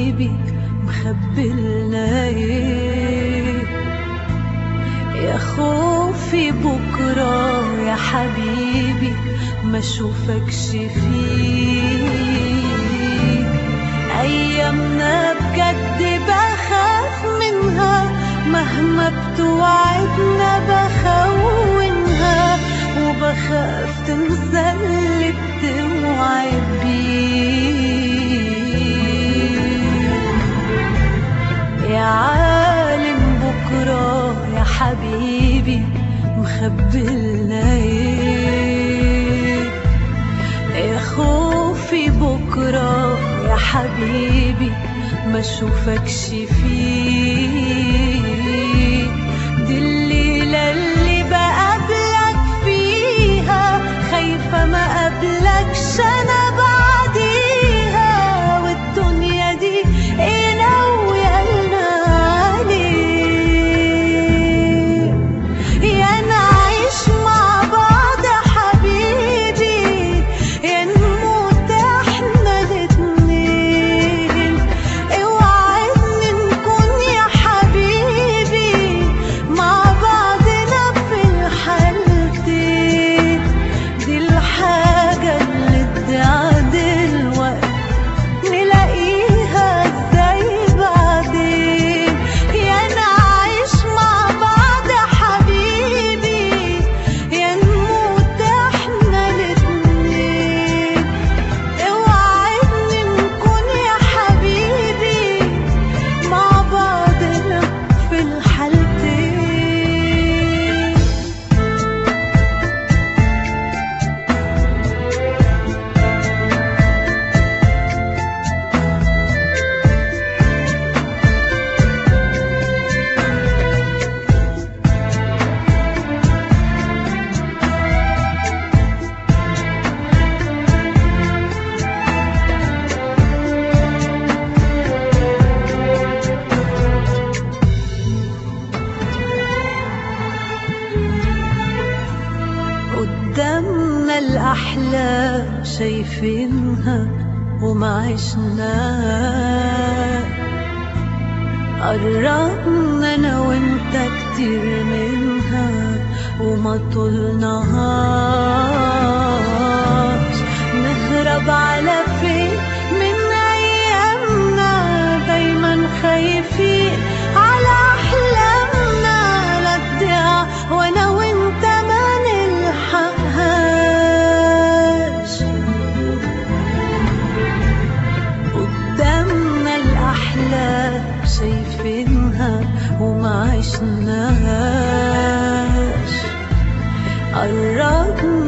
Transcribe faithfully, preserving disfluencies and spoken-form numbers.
حبيبي مخبلنا ايه؟ يا خوفي بكرة يا حبيبي ما اشوفكش فيه. ايامنا بجد بخاف منها، مهما بتوعدنا بخونها، وبخاف تنسى اللي بتوعد بيه. يا عالم بكرة يا حبيبي مخبلنا ايه؟ يا خوفي بكرة يا حبيبي ما اشوفكش فيه. دي الليلة اللي بقابلك فيها خايفة ما قابلكش انا بعديها، والدنيا دي ايه ناويالنا عليه؟ يا نعيش مع بعض يا حبيبي يا نموت احنا الاتنين. اوعدني نكون يا حبيبي مع بعضنا في الحالتين. دي الحاجة اللي تعدل وقت نلاقيها ازاي بعدين. يا نعيش مع بعض يا حبيبي يا نموت احنا الاتنين. اوعدني نكون يا حبيبي مع بعضنا في الحالتين. قدامنا الأحلام شايفينها وما عشناها، قربنا أنا وإنت كتير منها وما طولناهاش. نهرب على فين من أيامنا دايما خايفين على أحلامنا لا تضيع وأنا وإنت ما نلحقهاش. قدامنا الأحلام شايفينها وما عشناهاش، قربنا